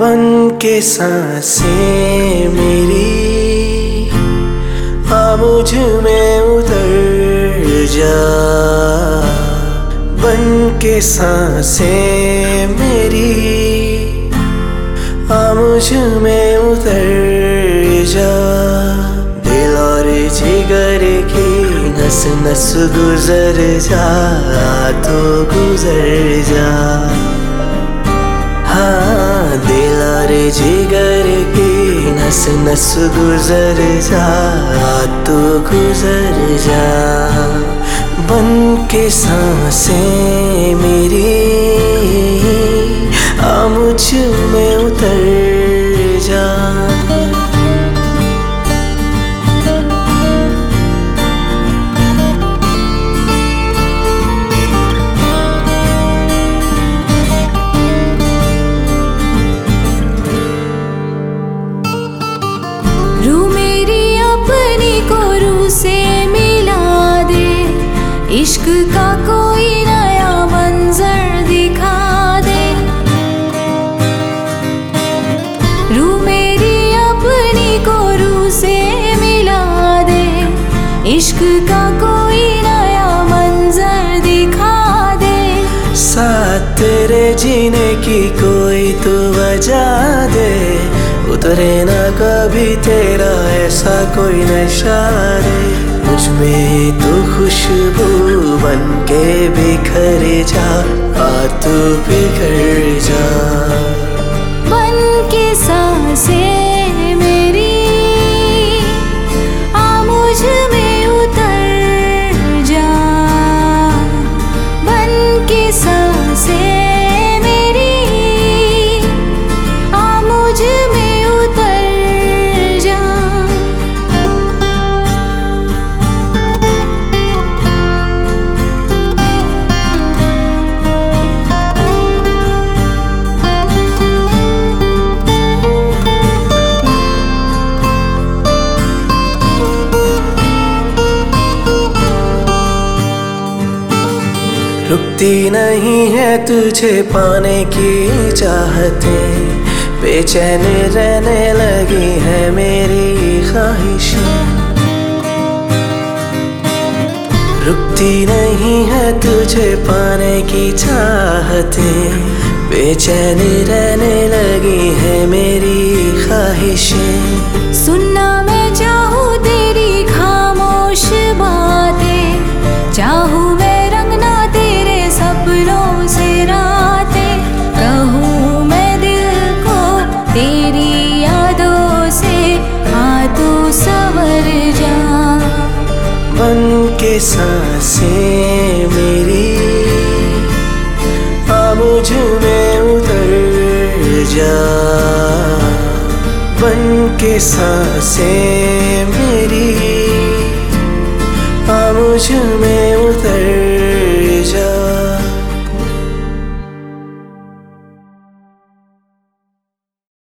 बन के सांसें मेरी, आ मुझ में उतर जा। बन के सांसें मेरी, आ मुझ में उतर जा। दिल और जिगर की नस नस गुजर जा, तो गुजर जा। हाँ, दिल और जिगर की नस नस गुजर जा, तो गुजर जा। बन के सांसें मेरी, आ मुझ में उतर जा। से मिला दे, इश्क का कोई नया मंजर दिखा दे। रूह मेरी अपनी को रूह से मिला दे, इश्क का कोई नया मंजर दिखा दे। साथ तेरे जीने की कोई तो वजह दे, उतरे ना कभी तेरा ऐसा कोई नशा रे। मुझ में तो खुशबू बन के बिखर जा, आ तू बिखर जा। बन के सांसें मेरी, आ मुझ में उतर जा। बन के सांसें मेरी, आ मुझ में रुकती नहीं है तुझे पाने की चाहतें, बेचैन रहने लगी है मेरी ख्वाहिशें। रुकती नहीं है तुझे पाने की चाहतें, बेचैन रहने लगी है मेरी ख्वाहिशें। सुनना मैं चाहूँ तेरी खामोश बातें, चाहूँ मैं रंगना तेरे सपनों से रातें। कहूँ मैं दिल को तेरी यादों से, हाँ तू संवर जा। बन के सांसें मेरी, आ मुझ में उतर जा। बन के सांसें मेरी, आ मुझ में